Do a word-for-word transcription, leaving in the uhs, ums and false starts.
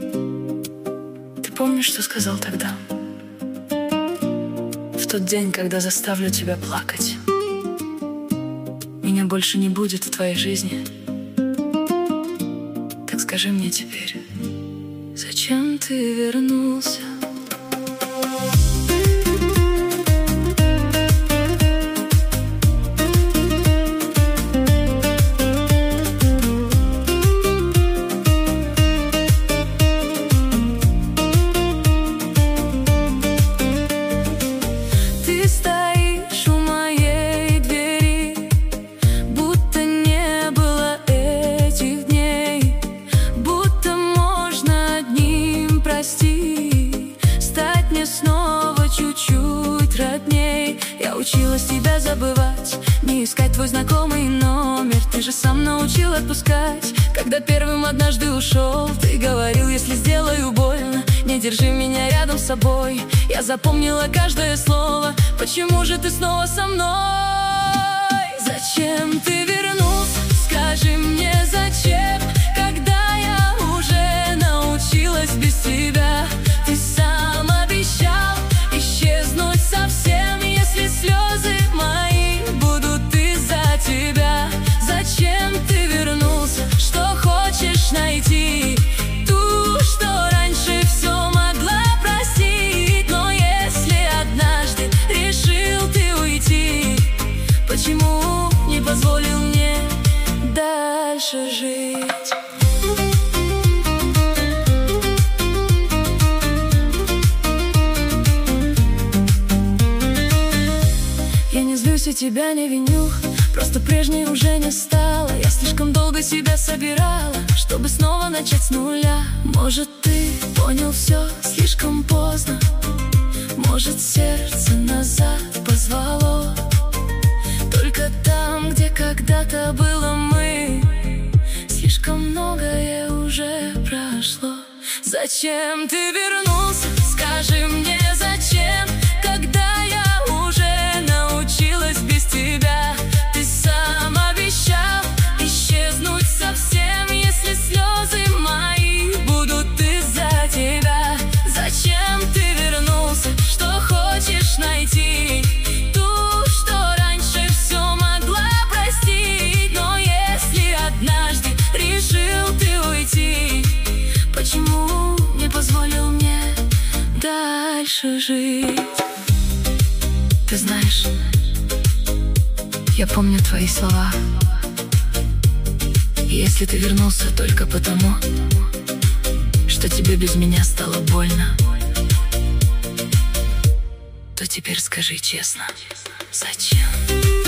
Ты помнишь, что сказал тогда? В тот день, когда заставлю тебя плакать. Меня больше не будет в твоей жизни. Так скажи мне теперь, зачем ты вернулся? Снова чуть-чуть родней. Я училась тебя забывать, не искать твой знакомый номер. Ты же сам научил отпускать. Когда первым однажды ушел, ты говорил: если сделаю больно, не держи меня рядом с собой. Я запомнила каждое слово. Почему же ты снова со мной? Зачем ты вернулся? Скажи мне, зачем? Когда я уже научилась без тебя. Ты сам обещал исчезнуть совсем, если слезы мои будут из-за тебя. Зачем ты вернулся? Что хочешь найти? Ту, что раньше все могла простить. Но если однажды решил ты уйти, почему не позволил мне дальше жить? И тебя не виню, просто прежней уже не стало. Я слишком долго себя собирала, чтобы снова начать с нуля. Может, ты понял все слишком поздно. Может, сердце назад позвало. Только там, где когда-то было мы, слишком многое уже прошло. Зачем ты вернулся? Скажи мне, зачем? Когда я уже научилась без тебя. Ты сам обещал исчезнуть совсем, если слезы мои будут из-за тебя. Зачем ты вернулся? Что хочешь найти? Ту, что раньше все могла простить. Но если однажды решил ты уйти, почему не позволил мне дальше жить? Ты знаешь, я помню твои слова. И если ты вернулся только потому, что тебе без меня стало больно, то теперь скажи честно, зачем?